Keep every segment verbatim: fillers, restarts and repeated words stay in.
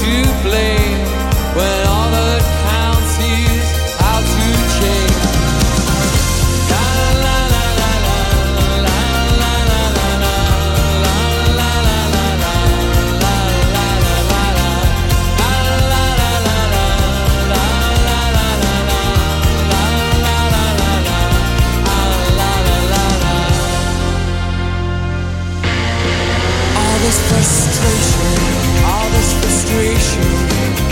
to blame when all that counts is how to change. La la la la la la la la la la la la la la la la la la. All this frustration, all this frustration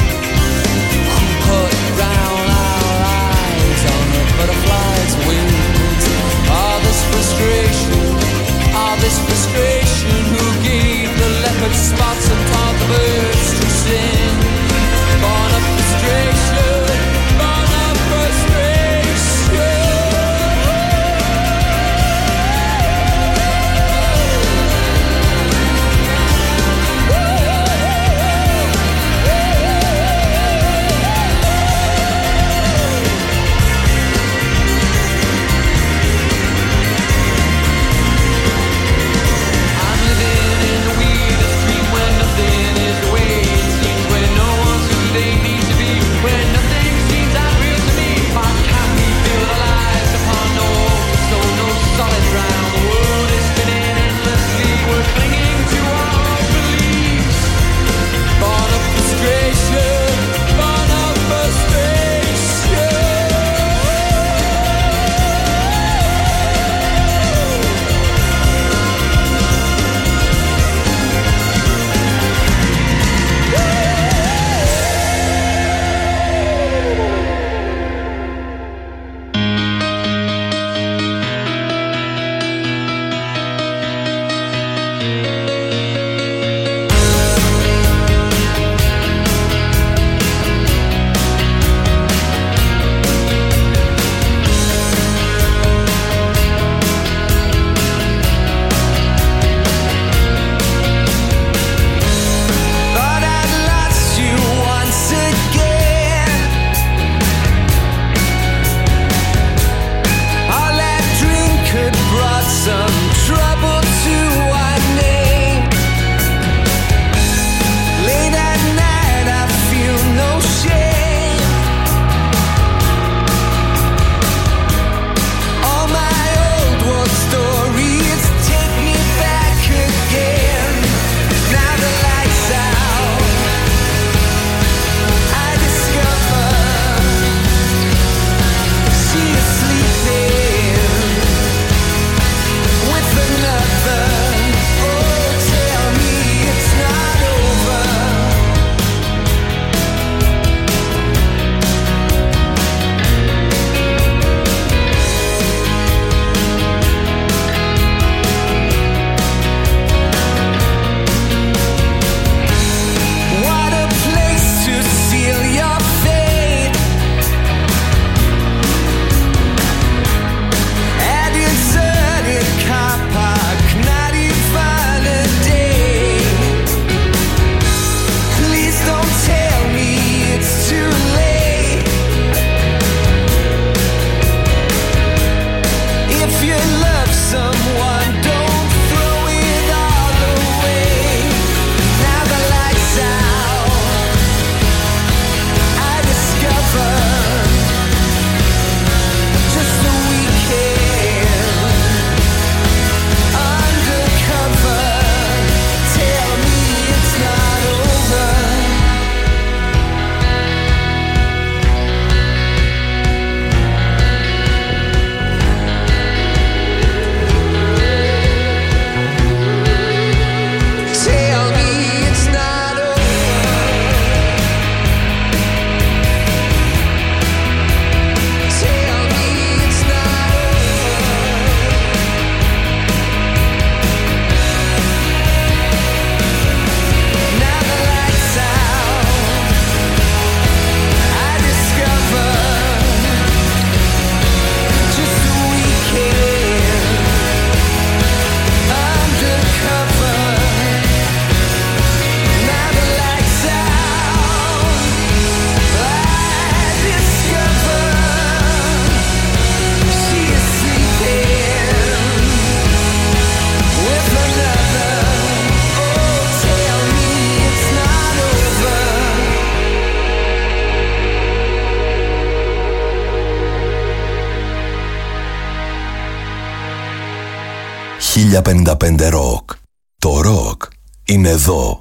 χίλια πενήντα πέντε Rock. Το rock είναι εδώ.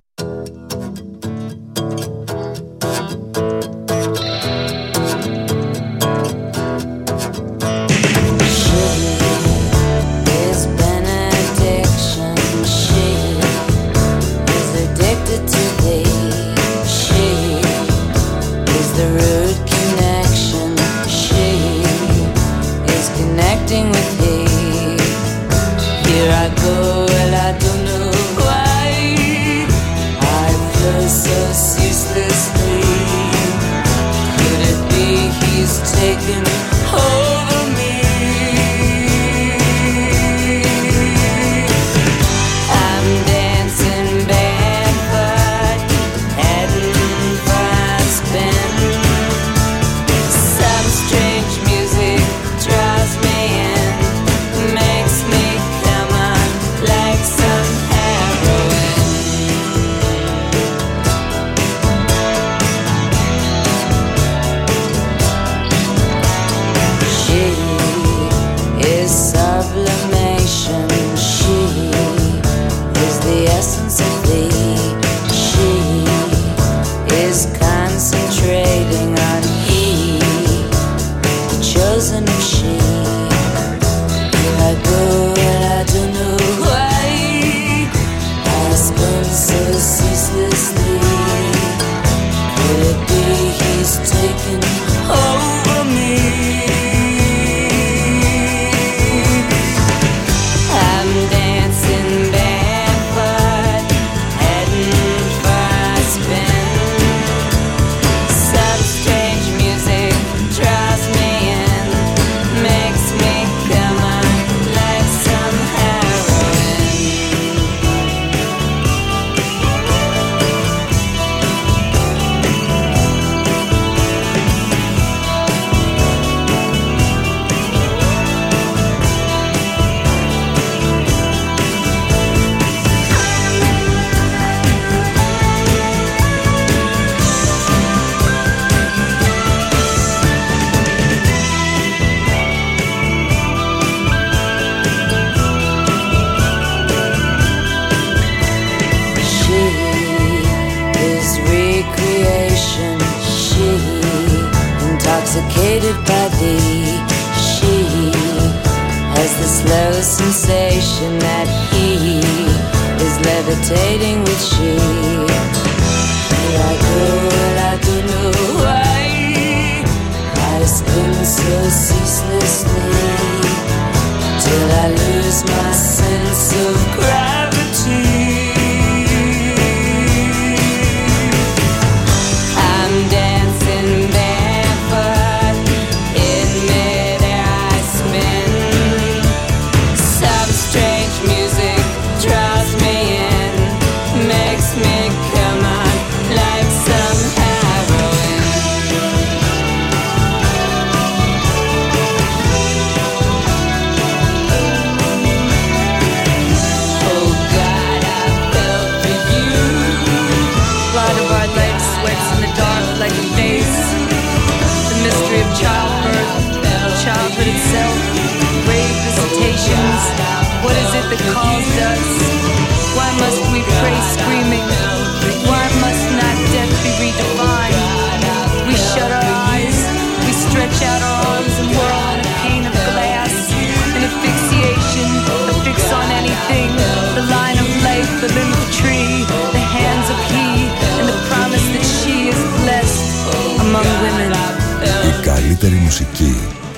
Η καλύτερη μουσική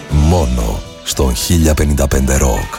μόνο στον χίλια πενήντα πέντε Rock.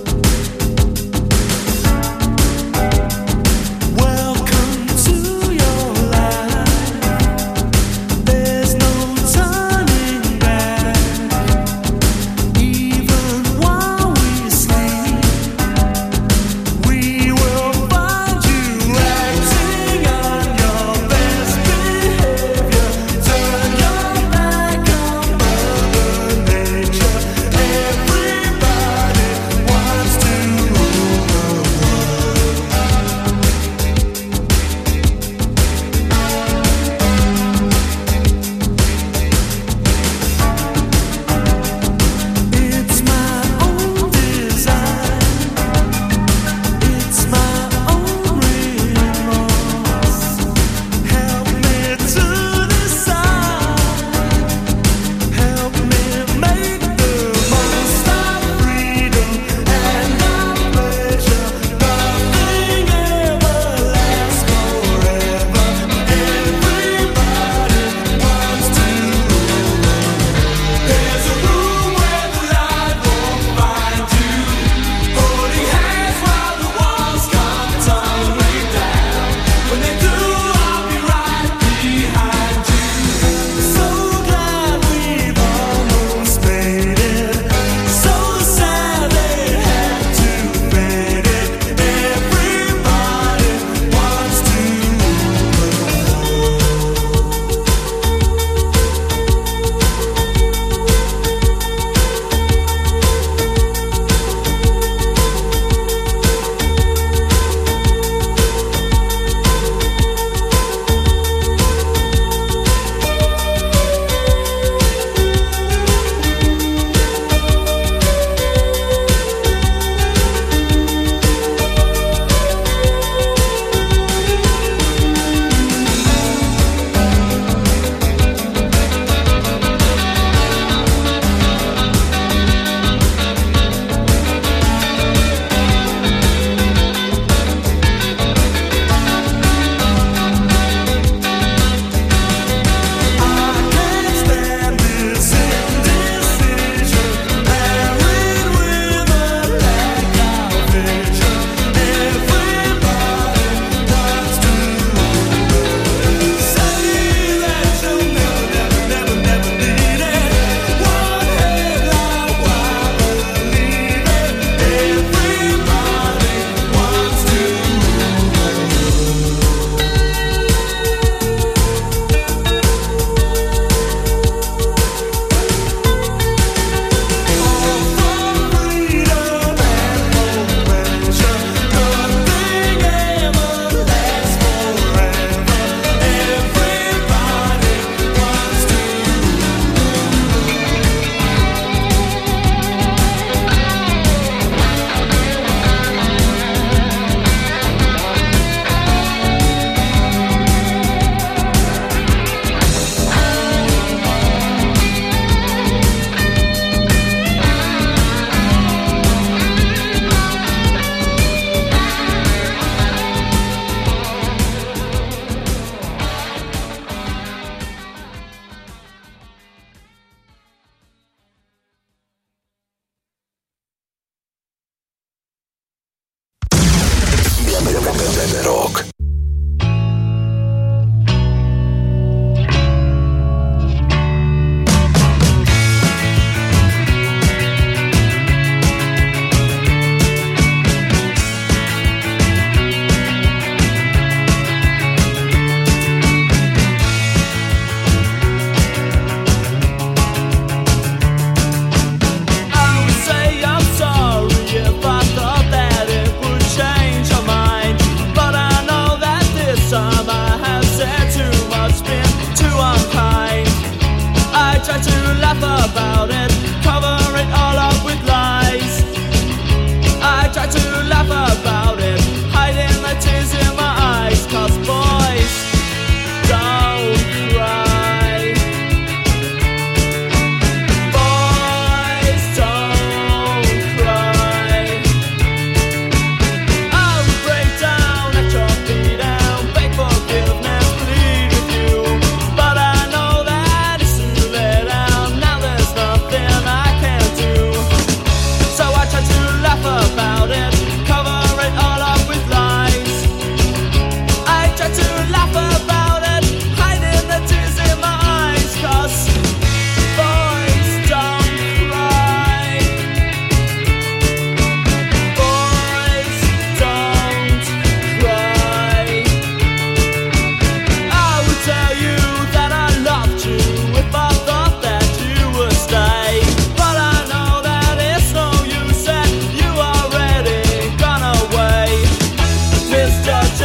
Welcome to your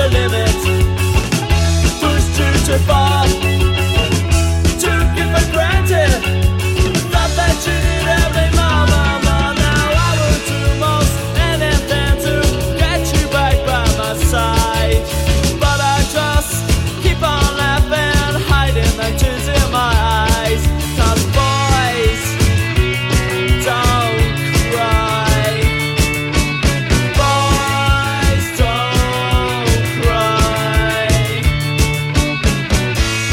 limit. Pushed you too far, took it for granted. Thought that you did every mama, mama. Now I would do most anything to get you back by my side. But I just keep on laughing, hiding the tears in my eyes. Cause boys don't cry. Boys don't cry.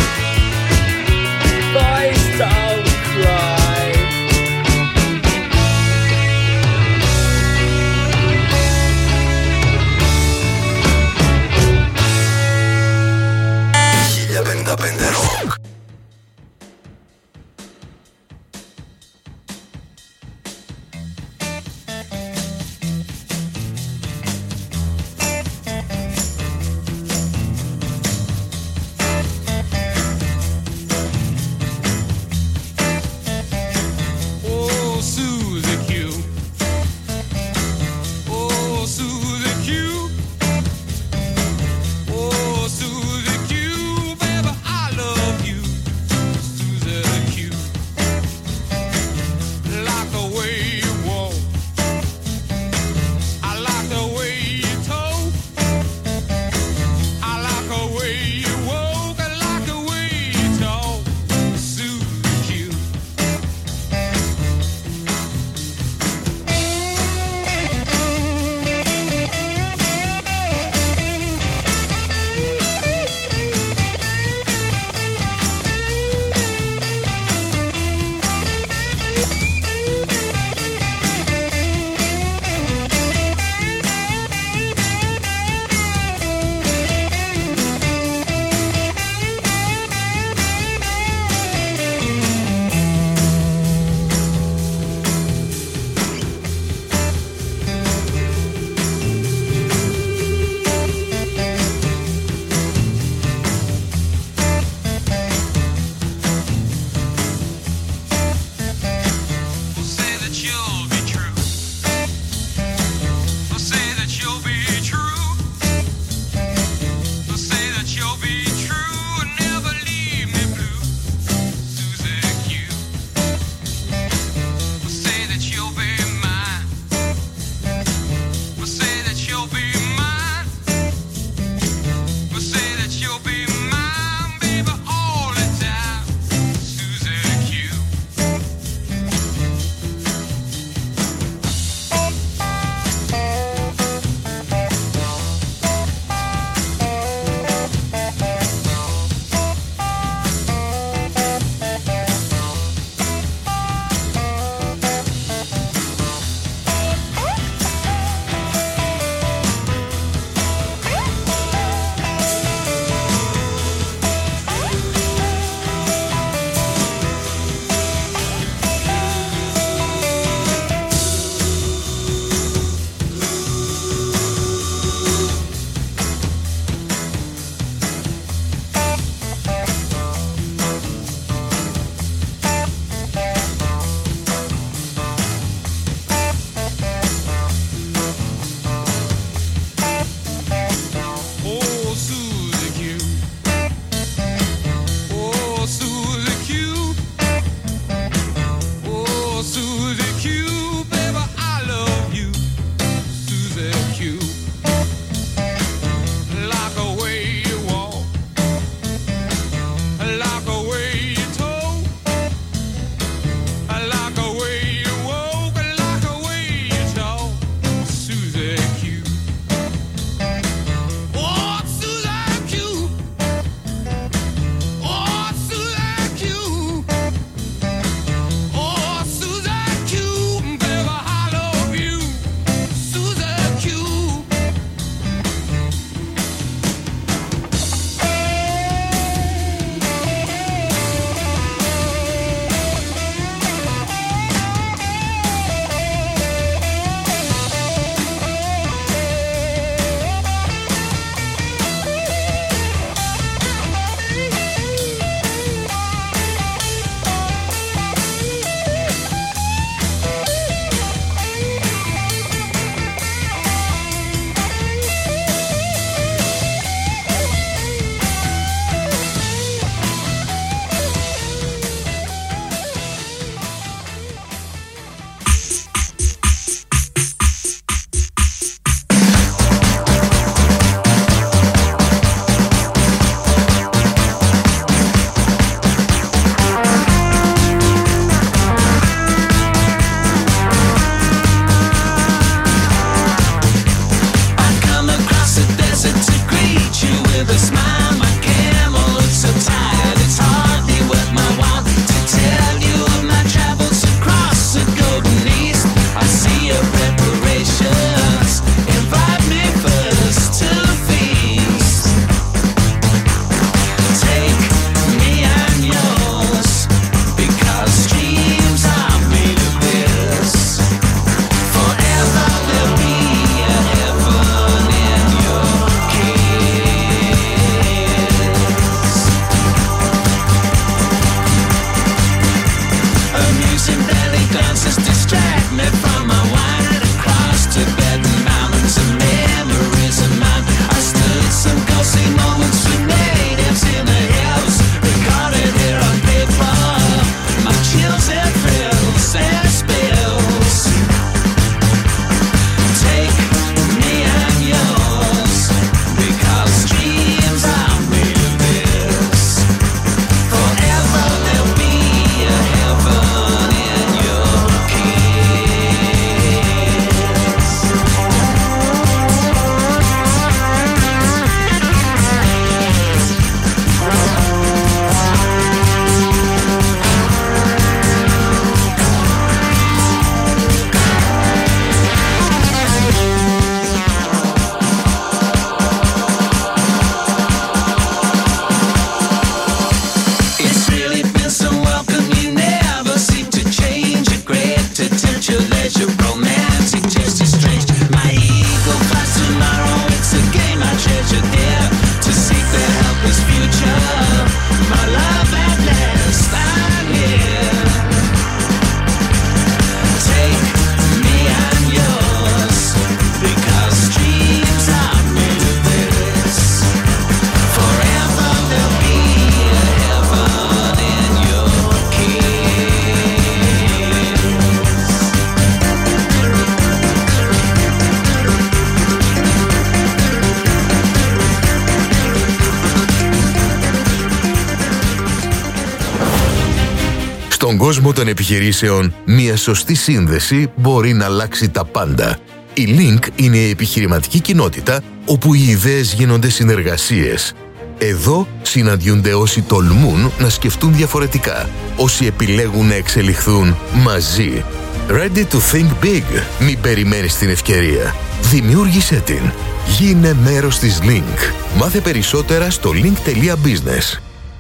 Στον κόσμο των επιχειρήσεων, μια σωστή σύνδεση μπορεί να αλλάξει τα πάντα. Η Link είναι η επιχειρηματική κοινότητα όπου οι ιδέες γίνονται συνεργασίες. Εδώ συναντιούνται όσοι τολμούν να σκεφτούν διαφορετικά, όσοι επιλέγουν να εξελιχθούν μαζί. Ready to think big. Μην περιμένεις την ευκαιρία. Δημιούργησέ την. Γίνε μέρος της Link. Μάθε περισσότερα στο link τελεία business.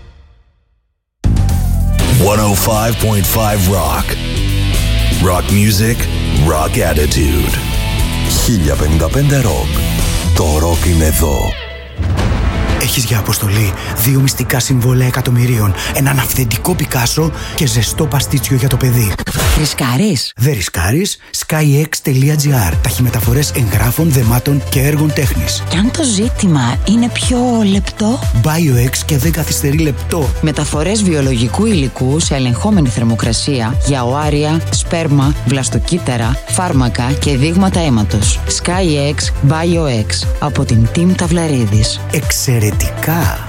εκατόν πέντε κόμμα πέντε Rock. Rock music, rock attitude. χίλια πενήντα πέντε Rock. Το rock είναι εδώ. Έχεις για αποστολή δύο μυστικά συμβόλαια εκατομμυρίων, έναν αυθεντικό Πικάσο και ζεστό παστίτσιο για το παιδί. Ρισκάρεις? Δεν ρισκάρεις. skyx τελεία gr. Ταχυμεταφορές εγγράφων, δεμάτων και έργων τέχνης. Κι αν το ζήτημα είναι πιο λεπτό? BioX και δεν καθυστερεί λεπτό. Μεταφορές βιολογικού υλικού σε ελεγχόμενη θερμοκρασία για οάρια, σπέρμα, βλαστοκύτταρα, φάρμακα και δείγματα αίματος. skyx BioX από την Team Ταυλαρίδης. Εξαιρετικά.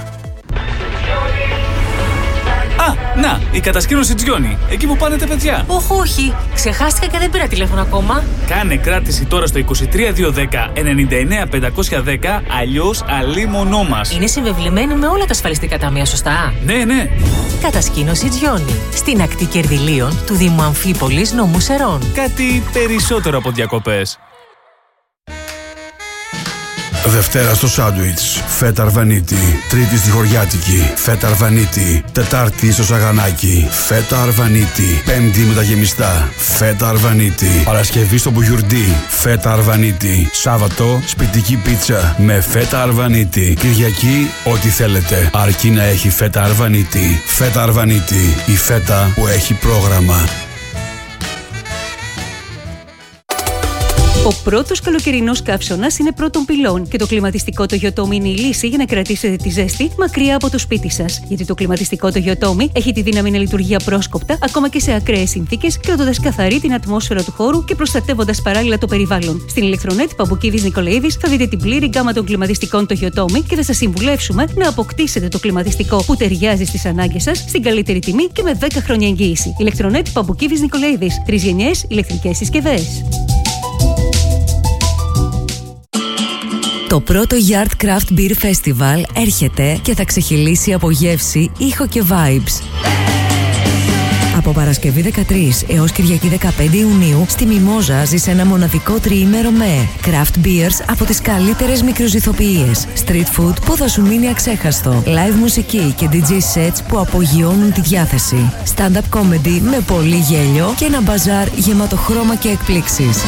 Α, να, η κατασκήνωση Τζιόνι. Εκεί που πάνε τα παιδιά. Όχι, όχι. Ξεχάστηκα και δεν πήρα τηλέφωνο ακόμα. Κάνε κράτηση τώρα στο είκοσι τρία διακόσια δέκα ενενήντα εννέα πεντακόσια δέκα, αλλιώς αλίμονό μας. Είναι συμβεβλημένη με όλα τα ασφαλιστικά ταμεία, σωστά? Ναι, ναι. Κατασκήνωση Τζιόνι. Στην ακτή Κερδυλίων του Δήμου Αμφίπολης, νομού Σερών. Κάτι περισσότερο από διακοπές. Δευτέρα στο σάντουιτς, φέτα αρβανίτη. Τρίτη στη χωριάτικη, φέτα αρβανίτη. Τετάρτη στο σαγανάκι, φέτα αρβανίτη. Πέμπτη με τα γεμιστά, φέτα αρβανίτη. Παρασκευή στο μπουγιουρντί, φέτα αρβανίτη. Σάββατο, σπιτική πίτσα με φέτα αρβανίτη. Κυριακή, ό,τι θέλετε, αρκεί να έχει φέτα αρβανίτη. Φέτα αρβανίτη, η φέτα που έχει πρόγραμμα. Ο πρώτος καλοκαιρινός καύσωνας είναι πρώτων πυλών και το κλιματιστικό Toyotomi είναι η λύση για να κρατήσετε τη ζέστη μακριά από το σπίτι σας. Γιατί το κλιματιστικό Toyotomi έχει τη δύναμη να λειτουργεί απρόσκοπτα ακόμα και σε ακραίες συνθήκες, κρατώντας καθαρή την ατμόσφαιρα του χώρου και προστατεύοντας παράλληλα το περιβάλλον. Στην ηλεκτρονέτ Παμπουκίδης Νικολαίδης θα δείτε την πλήρη γκάμα των κλιματιστικών Toyotomi και θα σας συμβουλεύσουμε να αποκτήσετε το κλιματιστικό που ταιριάζει στις ανάγκες σας, στην καλύτερη τιμή και με δέκα χρόνια εγγύηση. Ηλεκτρονέτ Παμπουκίδης Νικολαίδης. Τρεις γενιές ηλεκτρικές συσκευές. Το πρώτο Yard Craft Beer Festival έρχεται και θα ξεχυλήσει από γεύση, ήχο και vibes. Από Παρασκευή δεκατρείς έως Κυριακή δεκαπέντε Ιουνίου στη Μιμόζα ζεις ένα μοναδικό τριήμερο με craft beers από τις καλύτερες μικροζυθοποιίες, street food που θα σου μείνει αξέχαστο, live μουσική και ντι τζέι sets που απογειώνουν τη διάθεση, stand-up comedy με πολύ γέλιο και ένα μπαζάρ γεμάτο χρώμα και εκπλήξεις.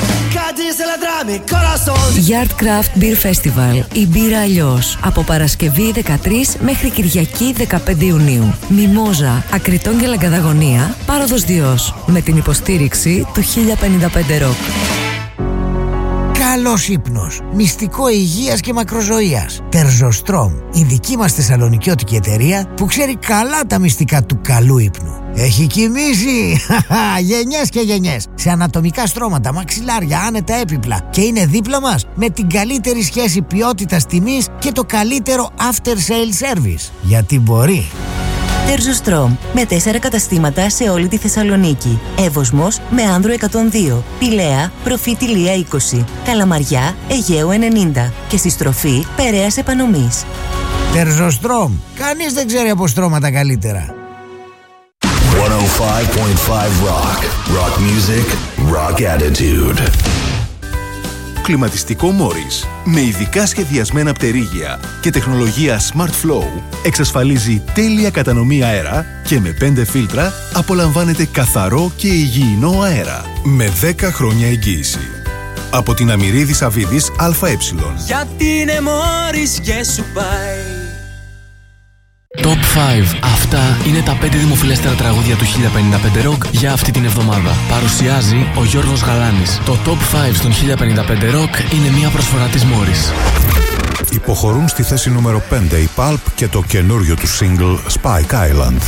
Yard Craft Beer Festival, η μπύρα αλλιώς, από Παρασκευή δεκατρείς μέχρι Κυριακή δεκαπέντε Ιουνίου. Μιμόζα, Ακριτών και Λαγκαδαγωνία, Πάροδος Διός, με την υποστήριξη του χίλια πενήντα πέντε Rock. καλός ύπνος, μυστικό υγείας και μακροζωίας. Τερζοστρόμ, η δική μας θεσσαλονικιώτικη εταιρεία που ξέρει καλά τα μυστικά του καλού ύπνου. Έχει κοιμήσει γενιές και γενιές σε ανατομικά στρώματα, μαξιλάρια, άνετα έπιπλα και είναι δίπλα μας με την καλύτερη σχέση ποιότητας τιμής και το καλύτερο after sale service. Γιατί μπορεί. Τερζοστρόμ, με τέσσερα καταστήματα σε όλη τη Θεσσαλονίκη. Εύωσμος με Άνδρο εκατόν δύο, Πηλαία, Προφήτη Λία είκοσι, Καλαμαριά, Αιγαίου ενενήντα και στη στροφή Περαίας Επανομής. Τερζοστρόμ, κανείς δεν ξέρει από στρώματα καλύτερα. εκατόν πέντε κόμμα πέντε Rock. Rock music, rock attitude. Κλιματιστικό Morris με ειδικά σχεδιασμένα πτερίγια και τεχνολογία Smart Flow εξασφαλίζει τέλεια κατανομή αέρα και με πέντε φίλτρα απολαμβάνετε καθαρό και υγιεινό αέρα με δέκα χρόνια εγγύηση. Από την Αμυρίδη Σαββίδης ΑΕ. Γιατί είναι Morris και σου πάει. Top πέντε. Αυτά είναι τα πέντε δημοφιλέστερα τραγούδια του χίλια πενήντα πέντε Rock για αυτή την εβδομάδα. Παρουσιάζει ο Γιώργος Γαλάνης. Το Top πέντε στον χίλια πενήντα πέντε Rock είναι μια προσφορά της Morris. Υποχωρούν στη θέση νούμερο πέντε η Pulp και το καινούριο του single Spike Island.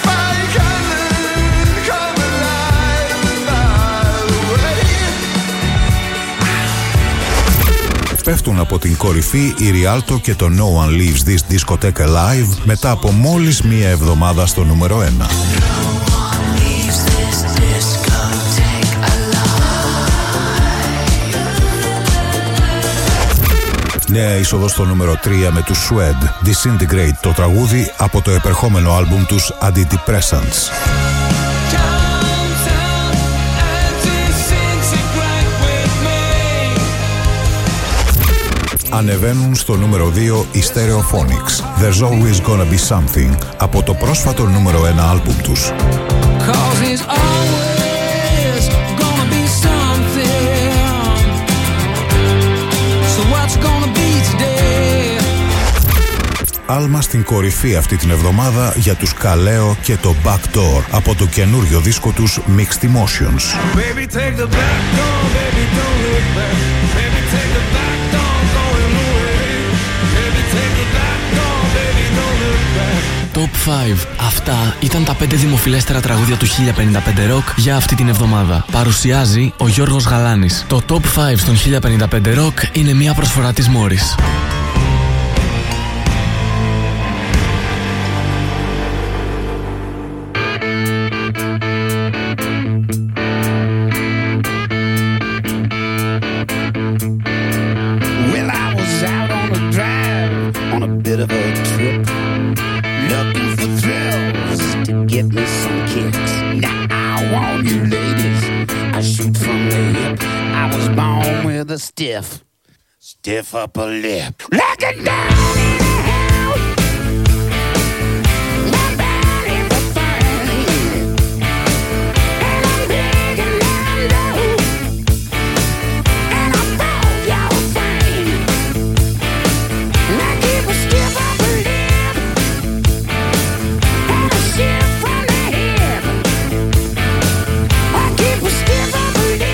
Πέφτουν από την κορυφή η Rialto και το No One Leaves This Discotheque Live μετά από μόλις μία εβδομάδα στο νούμερο ένα. Νέα είσοδο στο νούμερο τρία με τους Suede, Disintegrate, το τραγούδι από το επερχόμενο άλμπουμ τους Antidepressants. Ανεβαίνουν στο νούμερο δύο οι Stereophonics, There's Always Gonna Be Something, από το πρόσφατο νούμερο ένα άλμπουμ τους. Άλμα στην κορυφή αυτή την εβδομάδα για τους Καλέο και το Backdoor από το καινούριο δίσκο τους Mixed Emotions. Baby, take the back door, baby, don't look back. Baby, take the back door, going away. Baby, take the back door, baby, don't look back. Top πέντε. Αυτά ήταν τα πέντε δημοφιλέστερα τραγούδια του χίλια πενήντα πέντε Rock για αυτή την εβδομάδα. Παρουσιάζει ο Γιώργος Γαλάνης. Το Top πέντε στον χίλια πενήντα πέντε Rock είναι μια προσφορά της Morris. Stiff, stiff upper lip. Lock it down in the house. My body's a fire, and I'm big and I'm low, and I thought y'all fine. I keep a stiff upper lip, and a shift from the hip. I keep a stiff upper lip.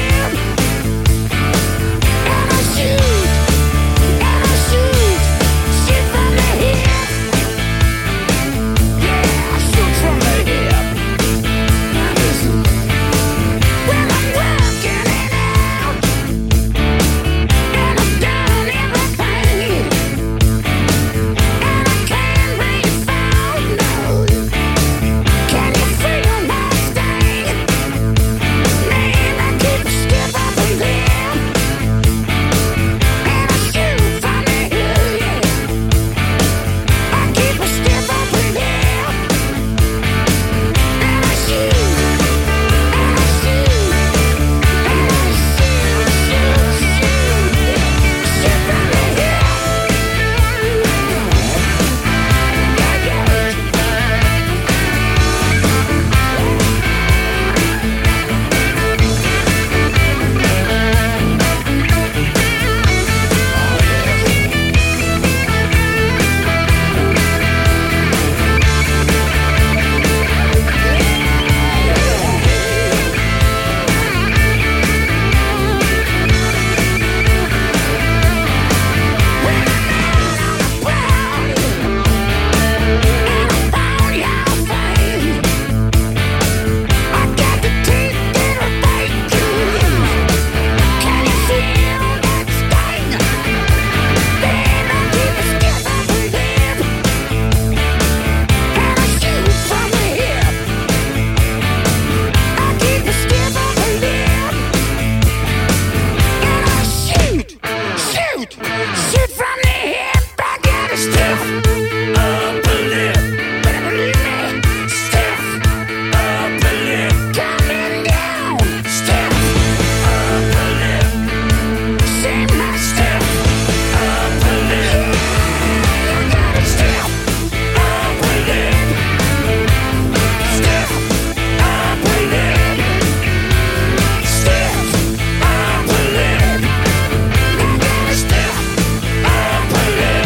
Step up a lip. Step up a lip. Coming down. Step up a lip. See my step up a lip. You gotta step up a lip. Step up a lip. Step up a lip. You gotta step up a lip.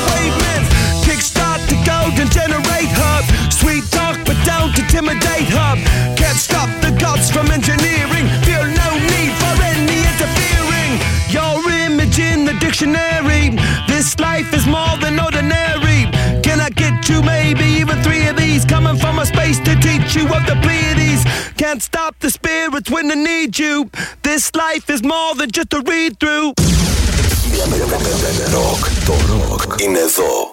Intimidate her. Can't stop the gods from engineering. Feel no need for any interfering. Your image in the dictionary. This life is more than ordinary. Can I get you maybe even three of these? Coming from a space to teach you of the Pleiades. Can't stop the spirits when they need you. This life is more than just a read through. Rock, το rock είναι εδώ.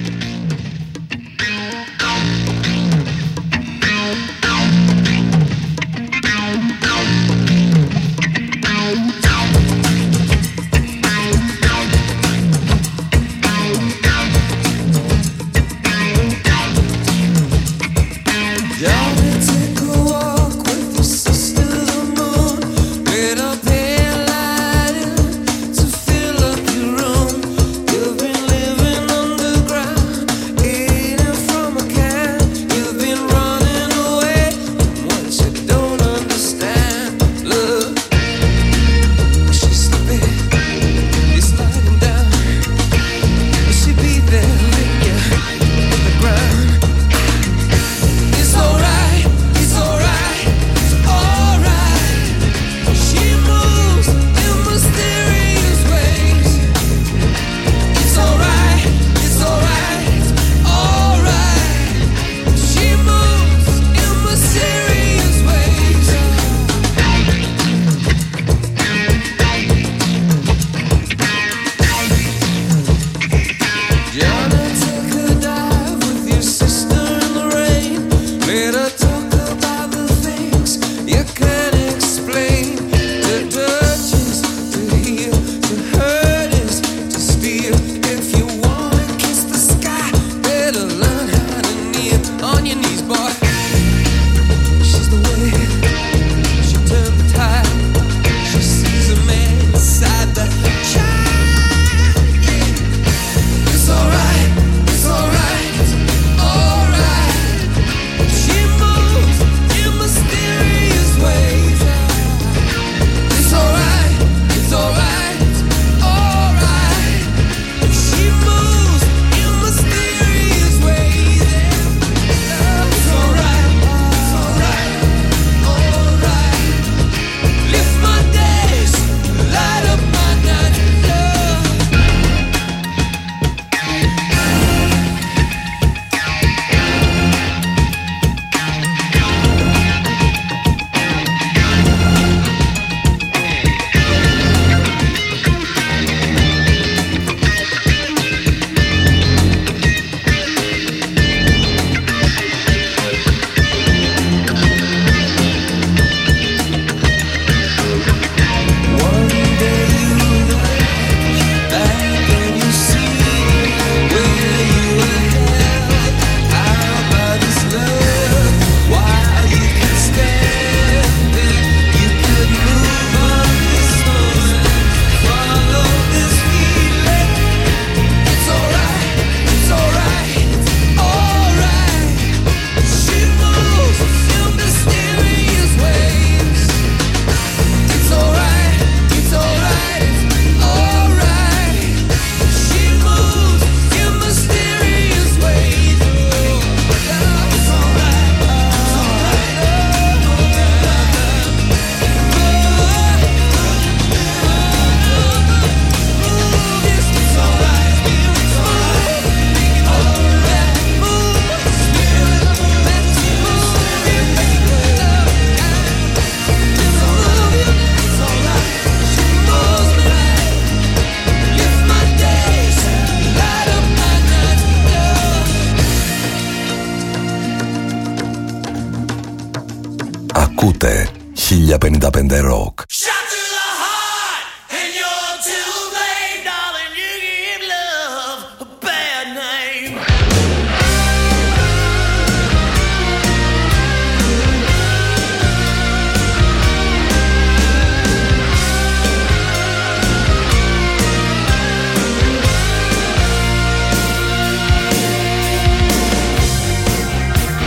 Ακούτε χίλια πενήντα πέντε Rock.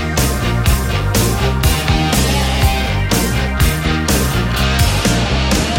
Yeah.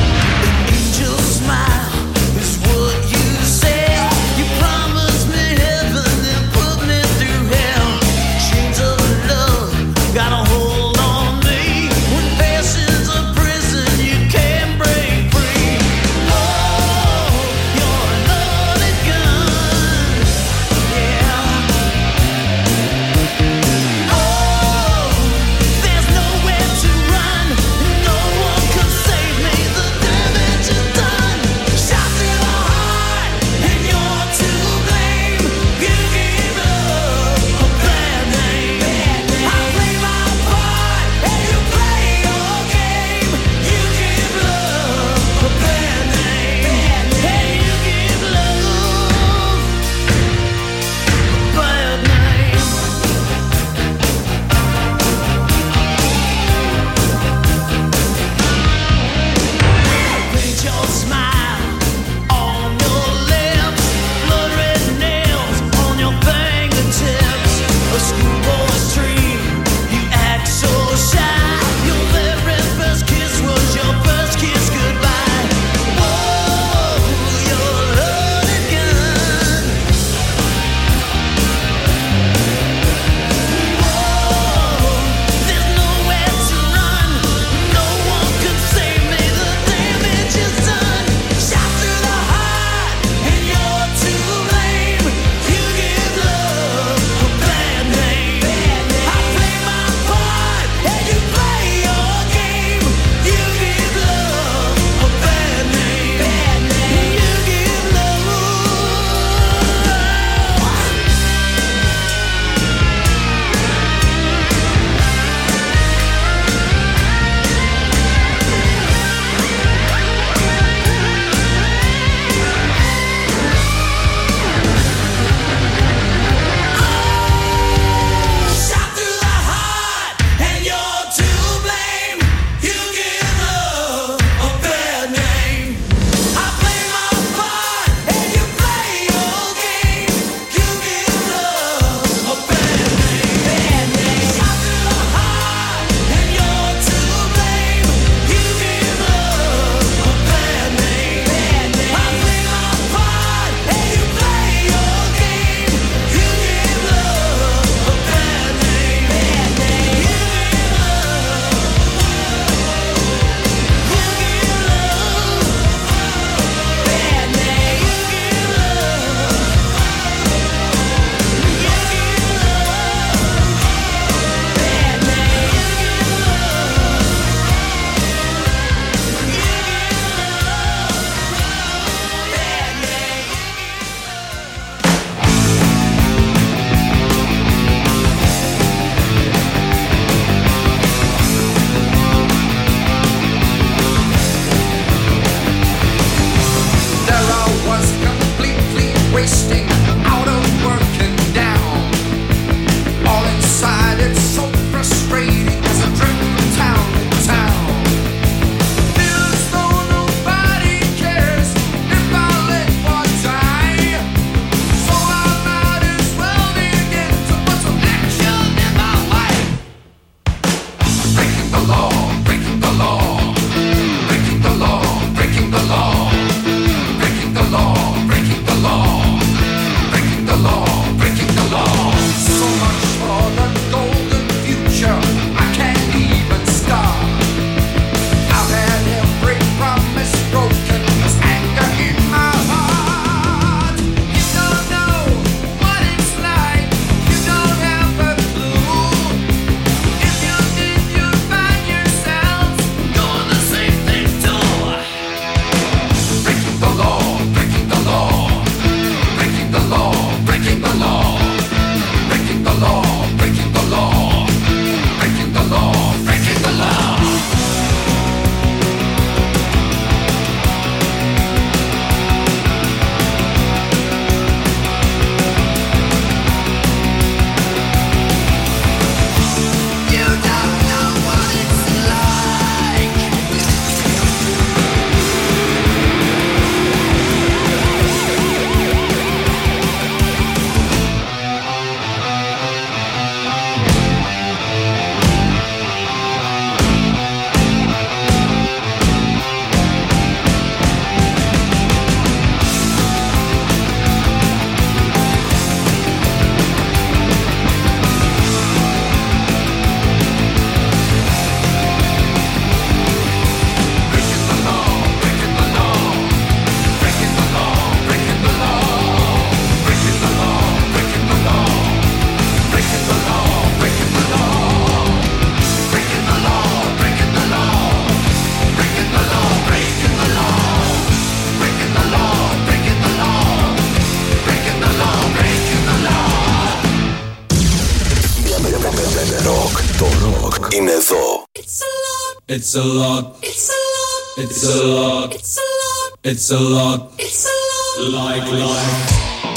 είναι εδώ. It's a lot. It's a lot. It's a lot. It's a lot. It's a lot. It's a lot. Like life.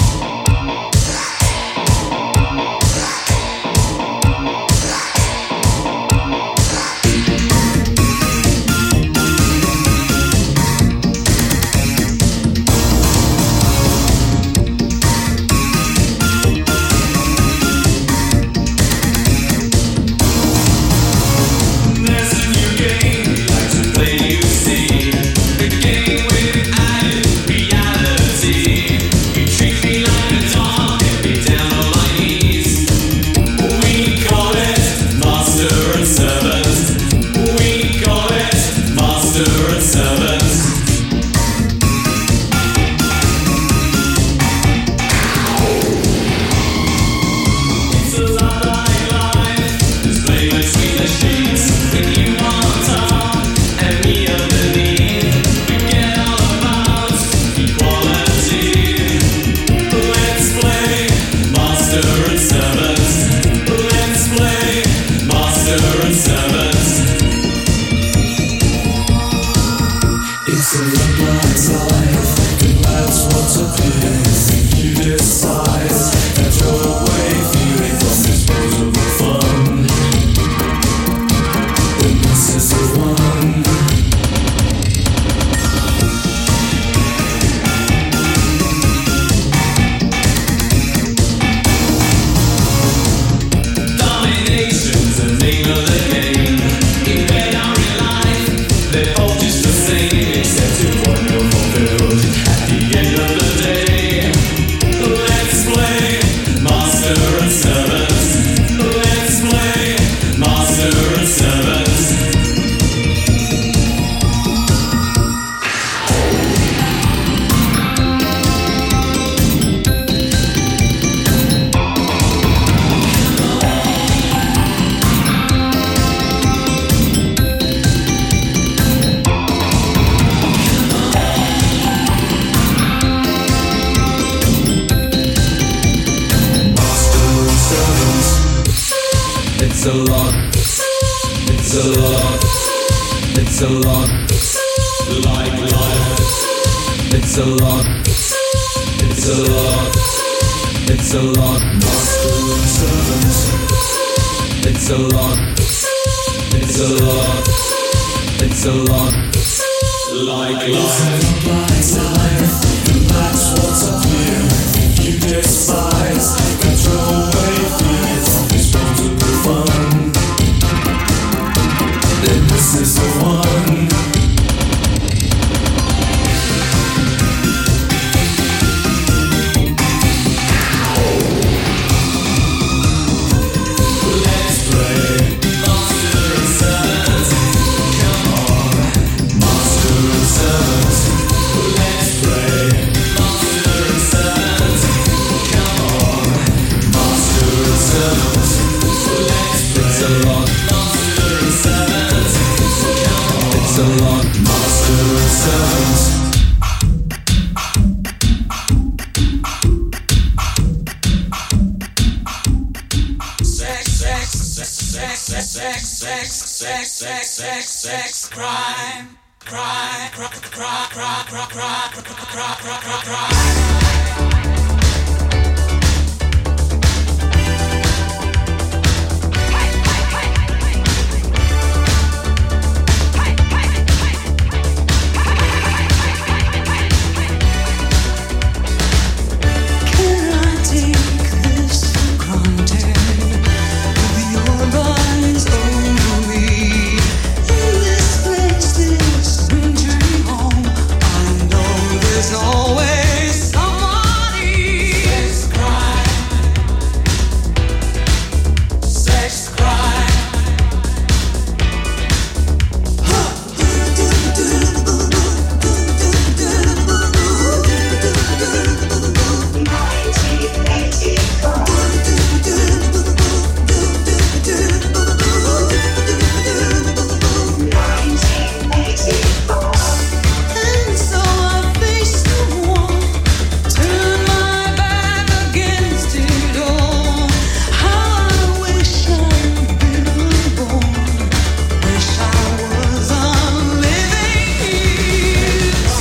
Crime, crime, crime, crime, crime, crime, crime, crime, crime, crime.